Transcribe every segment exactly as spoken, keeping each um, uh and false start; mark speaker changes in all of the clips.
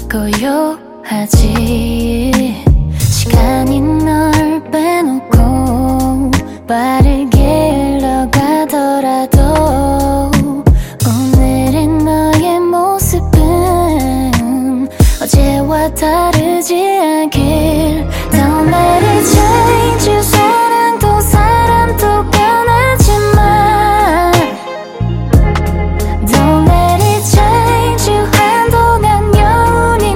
Speaker 1: 고요하지. 시간이 널 빼놓고 빠르게 흘러가더라도 오늘의 너의 모습은 어제와 다르지 않길. Don't let it change you. 사랑도 사람도 변하지만 Don't let it change you. 한동안 여운이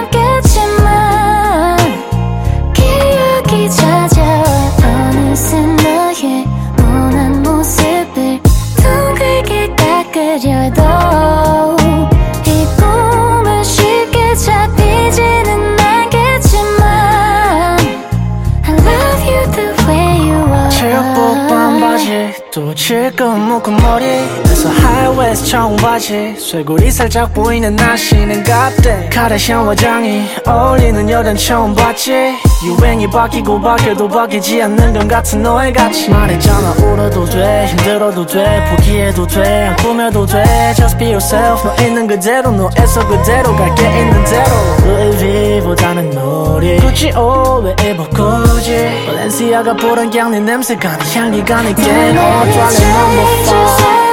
Speaker 1: 남겠지만 기억이 찾아와 어느새 너의 모난 모습을 둥글게 깎으려도 이 꿈은 쉽게 잡히지는 않겠지만 I love you the way you are.
Speaker 2: 체육복 반바지 또 질끈 묶은 머리에서 하이웨스트 청바지 쇄골이 살짝 보이는 날씨는 갑대 카다시안 화장이 어울리는 여잔 처음 봤지. 유행이 바뀌고 바뀌어도 바뀌지 않는 건 같은 너의 가치. 말했잖아 울어도 돼 힘들어도 돼 포기해도 돼 꾸며도 돼 Just be yourself. 너 있는 그대로 너 애써 그대로 갈게 있는 대로. Louis V보다는 놀이 굳이 옷 왜 입어 굳이 발렌시아가 보란 그냥 네 냄새가 네 향기가 내게 어 달래 넘버 four.